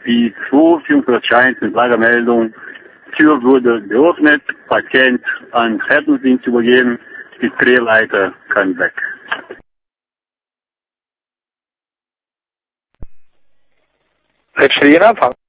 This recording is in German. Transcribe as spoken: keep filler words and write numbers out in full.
die zwei vierundvierzig eins mit Lagermeldung. Tür wurde geöffnet, Patient an Rettungsdienst übergeben, die Drehleiter kann weg. Jetzt steht Anfang.